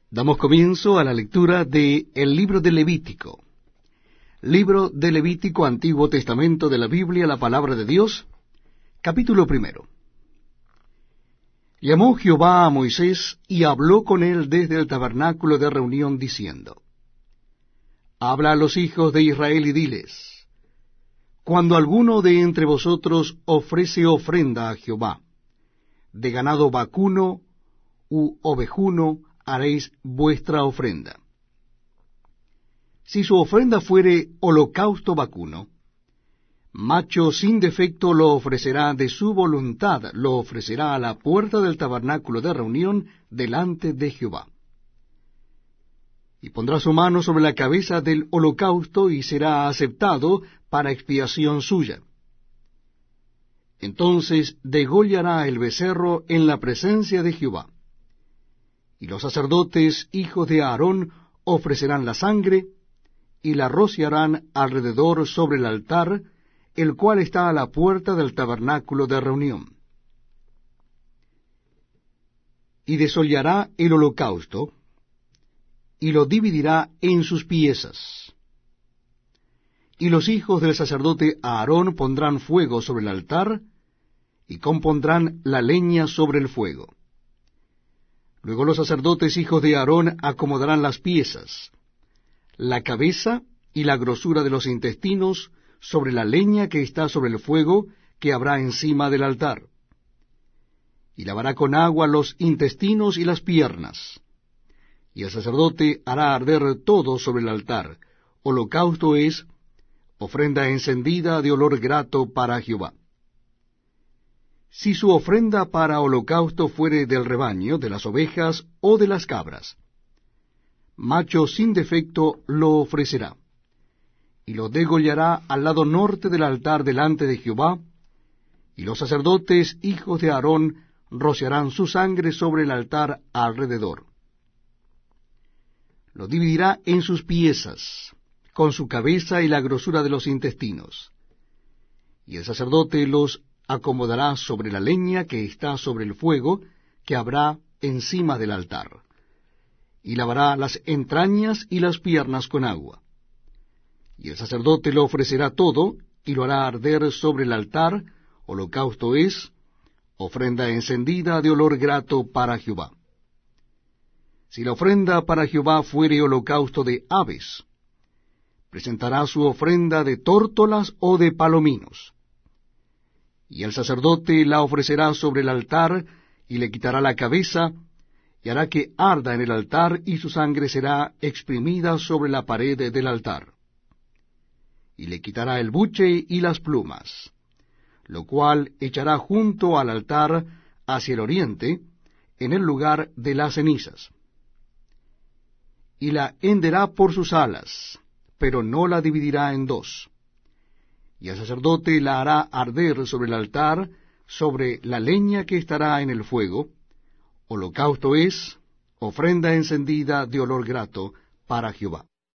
Damos comienzo a la lectura de el libro de Levítico. Libro de Levítico, Antiguo Testamento de la Biblia, la palabra de Dios, capítulo 1. Llamó Jehová a Moisés y habló con él desde el tabernáculo de reunión, diciendo: Habla a los hijos de Israel y diles: Cuando alguno de entre vosotros ofrece ofrenda a Jehová, de ganado vacuno u ovejuno, haréis vuestra ofrenda. Si su ofrenda fuere holocausto vacuno, macho sin defecto lo ofrecerá de su voluntad, lo ofrecerá a la puerta del tabernáculo de reunión delante de Jehová. Y pondrá su mano sobre la cabeza del holocausto, y será aceptado para expiación suya. Entonces degollará el becerro en la presencia de Jehová. Y los sacerdotes, hijos de Aarón, ofrecerán la sangre, y la rociarán alrededor sobre el altar, el cual está a la puerta del tabernáculo de reunión. Y desollará el holocausto, y lo dividirá en sus piezas. Y los hijos del sacerdote Aarón pondrán fuego sobre el altar, y compondrán la leña sobre el fuego. Luego los sacerdotes, hijos de Aarón, acomodarán las piezas, la cabeza y la grosura de los intestinos sobre la leña que está sobre el fuego que habrá encima del altar. Y lavará con agua los intestinos y las piernas. Y el sacerdote hará arder todo sobre el altar. Holocausto es, ofrenda encendida de olor grato para Jehová. Si su ofrenda para holocausto fuere del rebaño, de las ovejas o de las cabras, macho sin defecto lo ofrecerá, y lo degollará al lado norte del altar delante de Jehová, y los sacerdotes, hijos de Aarón, rociarán su sangre sobre el altar alrededor. Lo dividirá en sus piezas, con su cabeza y la grosura de los intestinos, y el sacerdote los acomodará sobre la leña que está sobre el fuego que habrá encima del altar, y lavará las entrañas y las piernas con agua. Y el sacerdote lo ofrecerá todo, y lo hará arder sobre el altar. Holocausto es, ofrenda encendida de olor grato para Jehová. Si la ofrenda para Jehová fuere holocausto de aves, presentará su ofrenda de tórtolas o de palominos. Y el sacerdote la ofrecerá sobre el altar, y le quitará la cabeza, y hará que arda en el altar, y su sangre será exprimida sobre la pared del altar. Y le quitará el buche y las plumas, lo cual echará junto al altar hacia el oriente, en el lugar de las cenizas. Y la henderá por sus alas, pero no la dividirá en dos. Y el sacerdote la hará arder sobre el altar, sobre la leña que estará en el fuego. Holocausto es, ofrenda encendida de olor grato para Jehová.